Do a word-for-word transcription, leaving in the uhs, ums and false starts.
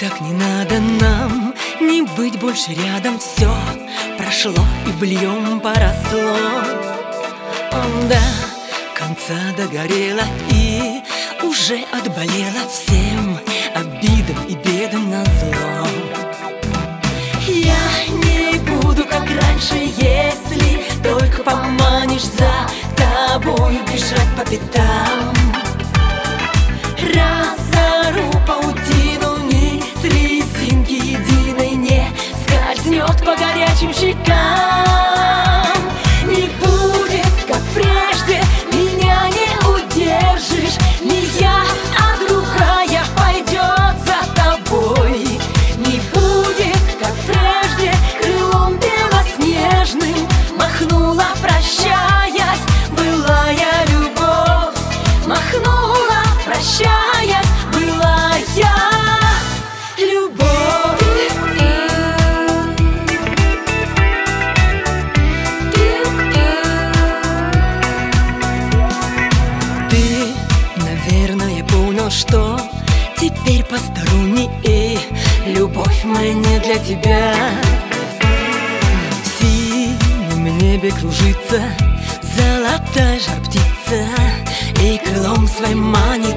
как не надо нам не быть больше рядом. Все прошло и быльем поросло. Он до конца догорела и уже отболела всем обидам и бедам назло. Я не буду как раньше, если только поманишь за тобою бежать по пятам. Разору паутину, ни слезинки единой не скользнет по горячим щекам. Не будет, как прежде, меня не удержишь. Не я, а другая пойдет за тобой. Не будет, как прежде, крылом белоснежным махнула, прощаясь, былая любовь. Махнула, прощаясь, былая любовь. Ты, наверное, понял, что теперь посторонний, и любовь моя не для тебя. В синем небе кружится золотая жар-птица и крылом своим манит